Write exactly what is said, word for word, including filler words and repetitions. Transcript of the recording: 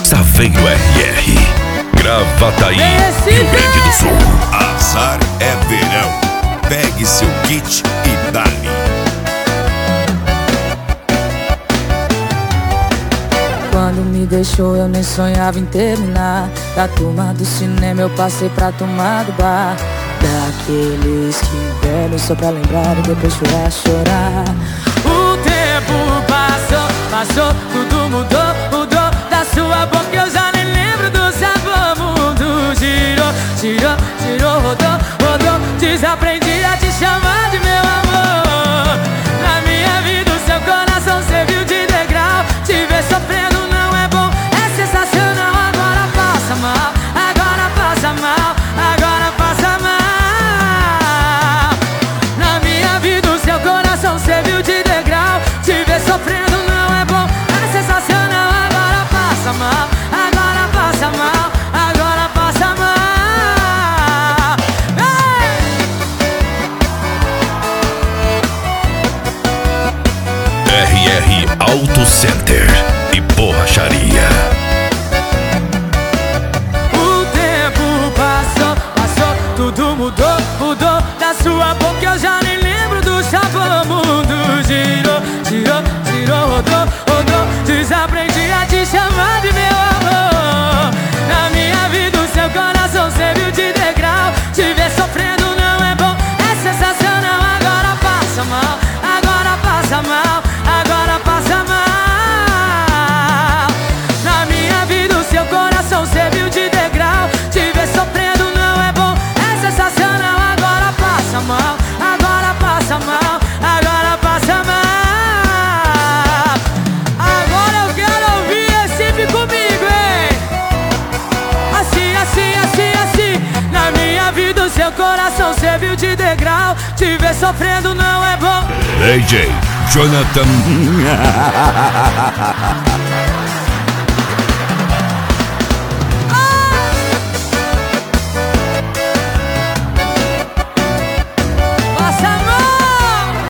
Saveiro R R, Gravataí, Rio Grande do Sul. Azar é verão. Pegue seu kit e dá-lhe. Quando me deixou eu nem sonhava em terminar. Da turma do cinema eu passei pra turma do bar. Daqueles que bebem só pra lembrar e depois chorar, chorar. O tempo passou, passou, tudo mudou, mudou. Da sua boca eu já nem lembro do sabor. Mundo girou, girou, girou, rodou, rodou. Desaprendi a te chamar de meu amor. Na minha vida o seu coração serviu de degrau. Te ver sofrendo não é bom, é sensacional. Agora passa mal, agora passa mal, agora passa mal. Na minha vida o seu coração serviu de degrau. Te ver sofrendo não é bom, é sensacional. Agora passa mal, agora passa mal, agora passa mal. R R Auto Center e Borracharia. O tempo passou, passou, tudo mudou, mudou. Da sua boca eu já nem lembro do sabor. Mundo girou, girou, girou, rodou, rodou. Desaprendi a te chamar de meu amor. Na minha vida o seu coração serviu de degrau. Te ver sofrendo não é bom, é sensacional. Agora passa mal, agora passa mal, agora passa mal. Na minha vida o seu coração serviu de degrau. Te ver sofrendo não é bom, é sensacional. Agora passa mal, agora passa mal, agora passa mal. Agora eu quero ouvir Recife comigo, hein? Assim, assim, assim, assim. Na minha vida o seu coração serviu de degrau. Te ver sofrendo não é bom. D J Jonathan.